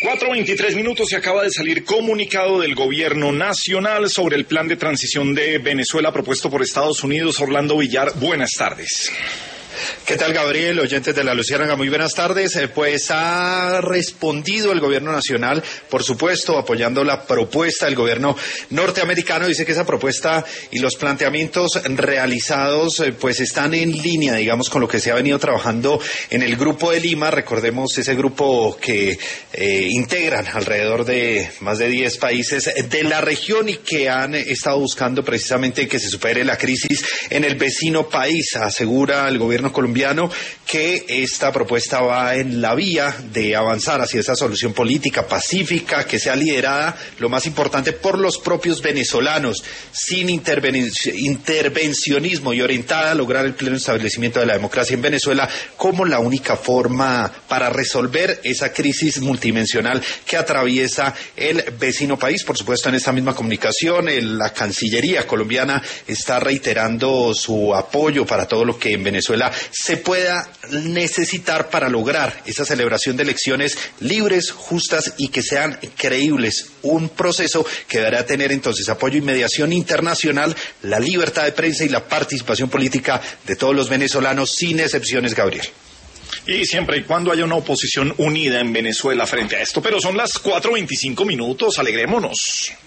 4:23 y acaba de salir comunicado del gobierno nacional sobre el plan de transición de Venezuela propuesto por Estados Unidos. Orlando Villar, buenas tardes. ¿Qué tal, Gabriel? Oyentes de La Luciérnaga, muy buenas tardes. Pues ha respondido el gobierno nacional, por supuesto, apoyando la propuesta del gobierno norteamericano. Dice que esa propuesta y los planteamientos realizados pues están en línea, digamos, con lo que se ha venido trabajando en el Grupo de Lima. Recordemos ese grupo que integran alrededor de más de 10 países de la región y que han estado buscando precisamente que se supere la crisis en el vecino país. Asegura el gobierno colombiano que esta propuesta va en la vía de avanzar hacia esa solución política pacífica que sea liderada, lo más importante, por los propios venezolanos, sin intervencionismo, y orientada a lograr el pleno establecimiento de la democracia en Venezuela como la única forma para resolver esa crisis multidimensional que atraviesa el vecino país. Por supuesto, en esta misma comunicación, la Cancillería colombiana está reiterando su apoyo para todo lo que en Venezuela se pueda necesitar para lograr esa celebración de elecciones libres, justas y que sean creíbles. Un proceso que deberá tener entonces apoyo y mediación internacional, la libertad de prensa y la participación política de todos los venezolanos, sin excepciones, Gabriel. Y siempre y cuando haya una oposición unida en Venezuela frente a esto. Pero son las 4:25, alegrémonos.